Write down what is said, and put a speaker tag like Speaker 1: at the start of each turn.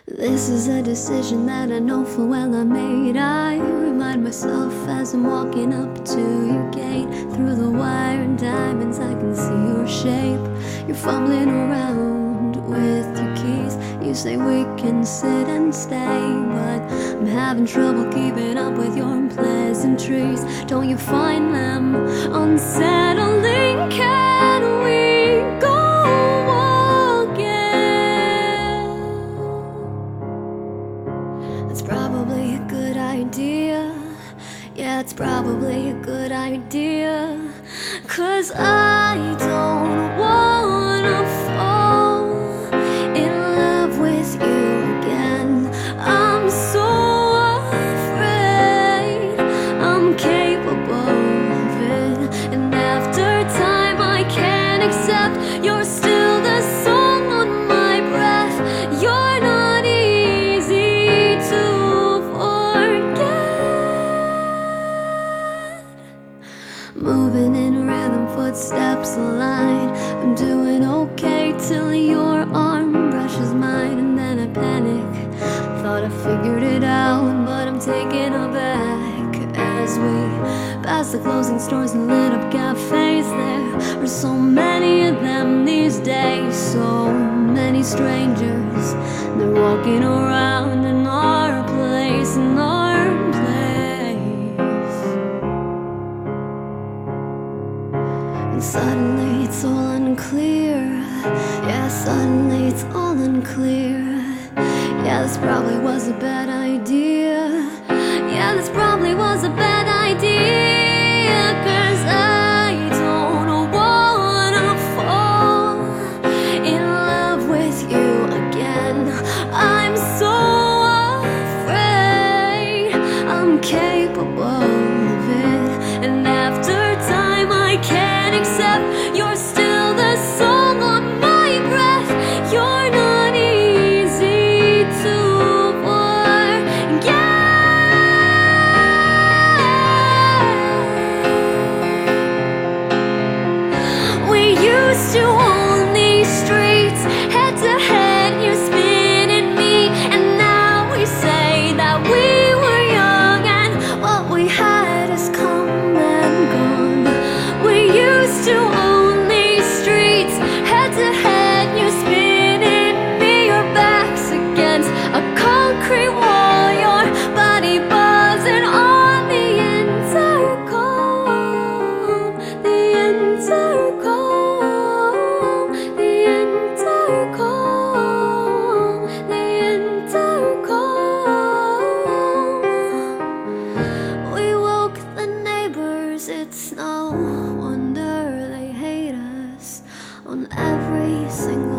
Speaker 1: This is a decision that I know full well I made. I remind myself as I'm walking up to your gate. Through the wire and diamonds I can see your shape. You're fumbling around with your keys. You say we can sit and stay, but I'm having trouble keeping up with your unpleasantries. Don't you find them unsettling? Can we go again? It's probably a good idea. Yeah, it's probably a good idea. 'Cause I don't wanna fall in love with you again. I'm so afraid I'm capable of it. And after time I can't accept you're still the song on my breath. You're not easy to forget. Moving in rhythm, footsteps aligned. I'm doing okay till your arm brushes mine. And then I panic, thought I figured it out, but I'm taken aback as we pass the closing stores and lit up cafes. There are so many of them these days, so many strangers. They're walking around in our place, in our place. And suddenly it's all unclear. Yeah, suddenly it's all unclear. Yeah, this probably was a bad idea. Yeah, this probably was a bad idea. 'Cause I don't wanna fall in love with you again. I'm so afraid I'm capable of it. And after time I can't accept you're still the song on my breath. You're not easy to forget. We used to own these streets, head to head, you spinning me. And now we say that we were young and what we had has come and gone. We used to own these streets, head to head, you spinning me. Your back's against a concrete wall, your body buzzing on the intercom. The intercom, the intercom, the intercom. We woke the neighbors, it's no wonder they hate us on every single